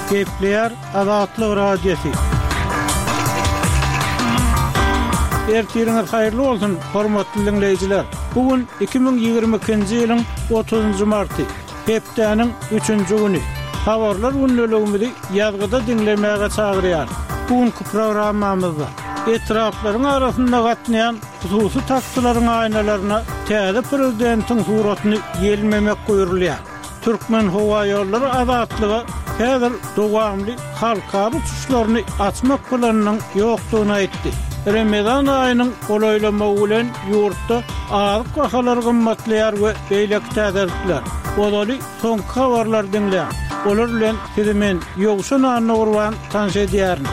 Gepleyer Azatlyk Radiosu. Ertiriniz hayırlı olsun, hormatly dinleyijiler. Bugün 2022-nji ýylyň 30-njy marty, hepdeniň 3-nji güni. Habarlar gündäligimizi ýazgyda dinlemäge çagyrýar. Bugünkü programmamyzda etraplaryň arasynda gatnaýan hususy taksalaryň aýnalaryna täze prezidentiň suratyny ýelmemek goýurulýar. Türkmen Howa ýollary azatlygy häzir dowamly halkary uçuşlaryny açmak plananyň ýokdugyny aýtdy. Ramazan aýynyň golaýlamagy bilen ýurtda azyk bahalary gymmatlaýar we beýlek täzirlikler. Olaly soňky habarlar dinleýär. Olar bilen sizimen ýogşan anagurwan tanış edýärin.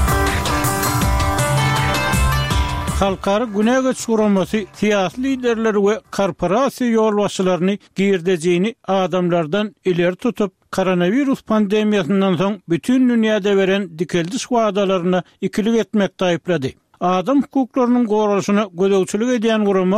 Halkary güne geçirmesi siyasi liderleri we korporasiýa ýolbaşçylaryny girdejini adamlardan ileri tutup koronavirus pandemiýasyndan soň bütün dünýäde beren dikeldiş wagdalaryna ikilik etmekde aýplady. Adam hukuklarynyň goralyşyna gödäwçilik edýän guramy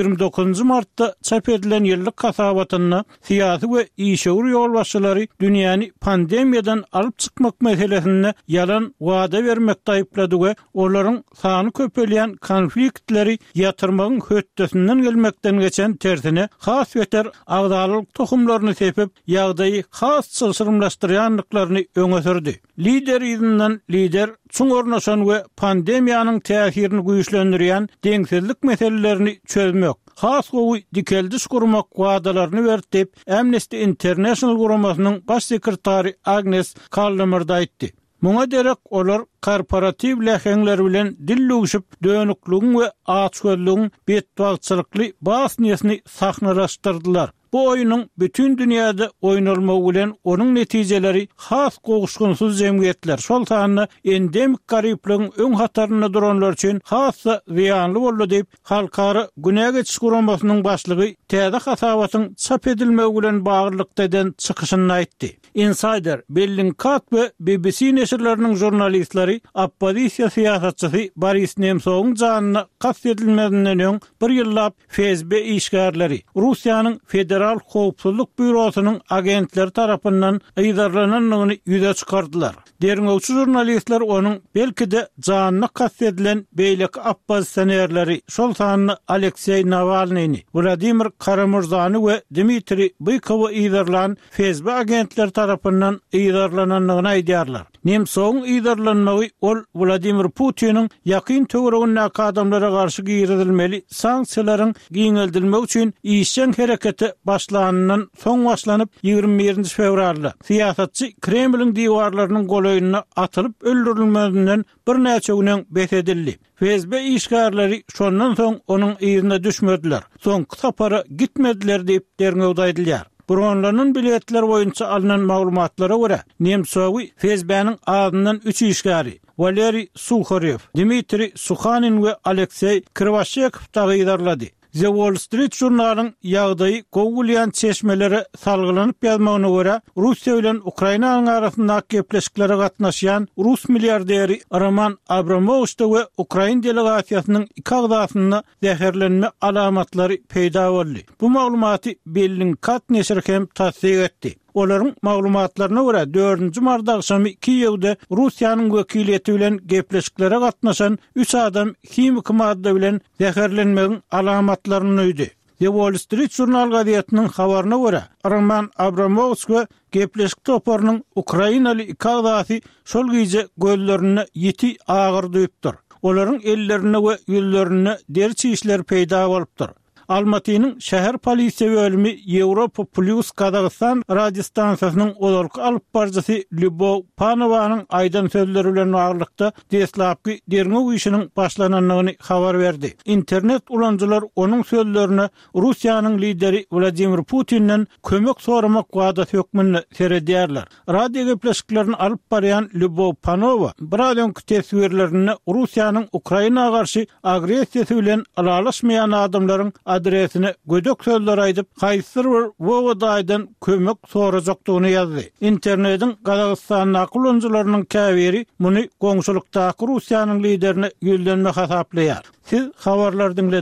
29 martda çap edilen ýyllyk kasabatyna siyasi we işgör ýolbaşçylary dünýäni pandemiýadan alyp çykmak meselesinde yalan wada bermekde aýplady we olaryň sany köpelýän konfliktleri ýatyrmagyň hötdesinden gelmekden geçen tersine has weter agdalyk tohumlaryny sepip ýagdaýy has çylşyrmlaşdyrýanlyklaryny öňe sürdi. Lider ýygynyň lider çuň ornaşan we pandemiýanyň täsirini güýçlendirýän deňsizlik meselelerini çözmek, has gowy dikeldiş gurmak wagdalaryny berdi. Amnesty International guramasynyň baş sekretary Agnes Callamard aýtdy. Muňa derek olar korporativ läheňler bilen dilluguşyp dönükligiň we açgözlügiň betbagçylykly bas niýetini sahnalaşdyrdylar. Bu oyunun bütün dünyada oynalmagy bilen onun netijeleri has goguşgunsuz jemgyýetler. Şol sany endemik garyplygyň öň hataryna duranlar üçin hassa ziýanly boldy diýip halkary güne geçiş guramasynyň başlygy täze hasabatyň çap edilmegi bilen baglanykda eden çykyşyny aýtdy. Insider, Bellingcat we BBC neşirleriniň jurnalistleri oppozisiýa siýasatçysy Boris Nemtsowyň janyna kast edilmedinden öň bir ýyllap FSB işgärleri Russiýanyň Federal Howpsuzlyk Bürosynyň agentleri tarapyndan ýydarlananyny ýüze çykardylar. Derňewçi jurnalistler onuň belki-de janyna kast edilen beýleki oppozisionerleri şol sany Aleksey Navalnyny, Vladimir Kara-Murzany we Dmitri Bykowy ýydarlan FSB agentleri tarapyndan ýydarlananyny aýdýarlar. Nemtsowyň ýydarlanmagy ol Vladimir Putiniň ýakyn töweregine adamlara garşy giýirilmeli sanksiýalaryň giňeldilmegi üçin işçen hereketi başlanandan soň başlanyp 21 fevralda siýasatçy Kremliň diwarlarynyň golaýyna atylyp öldürilmesinden bir näçe günden behedildi. FSB işgärleri şondan soň onuň ýerine düşmediler. Soňky sapara gitmediler diýip derňewde aýdylýar. Buronlaryň biletler boýunça alynan maglumatlara görä Nemtsowy FSB-niň adyndan 3 işgäri Valeri Sukharev, Dmitri Sukhanin we Aleksey Krivashchev taýýarlady. The Wall Street jurnalynyň ýagdaýy gowulýan çeşmeleri salgylanyp ýazmagyna görä Russiýa bilen Ukrainanyň arasyndaky gepleşiklere gatnaşýan Rus milliarderi Roman Abramovich we Ukraina delegasiýasynyň iki agdasyna zäherlenme alamatlary peýda boldy. Bu maglumaty Bellingcat neşri hem tasdiq etdi. Olaryň maglumatlaryna görä 4-nji mart akşamy Kiýewde Russiýanyň wekiliýeti bilen gepleşiklere gatnaşan 3 adam himik madda bilen zäherlenmegiň alamatlaryny öýdi. The Wall Street Journal gazetynyň habaryna görä Roman Abramovich we gepleşik toparynyň Ukrainaly iki agdasy şol giýje gözlerini ýeti agyr duýupdyr. Olaryň ellerine we ýüllerine deri çiýişler peýda bolupdyr. Almatynyň şäher polisiýa bölümi Ýewropa Plus Kazakystan radio stansiýasynyň olarky alyp barjysy Lyubov Panowanyň aýdan sözleri bilen aglykda deslapky derňew işiniň başlananyny habar berdi. İnternet ulanjylar onuň sözlerine Russiýanyň lideri Vladimir Putinden kömek soramak wagty hökmüni seredýärler. Radio gepleşiklerini alyp barýan Lyubov Panowa bir teswirlerini Russiýanyň Ukrainaga garşy agresiýasy bilen alalaşmaýan adamlaryň adresine gödök sözler aýdyp haýsyr bir wagdaýdan kömek sorajakdygyny ýazdy. Internetiň Kazakstanyň kullanjylarynyň käbiri muny goňşulukdaky Russiýanyň liderine ýüldenme hasaplaýar. Siz habarlar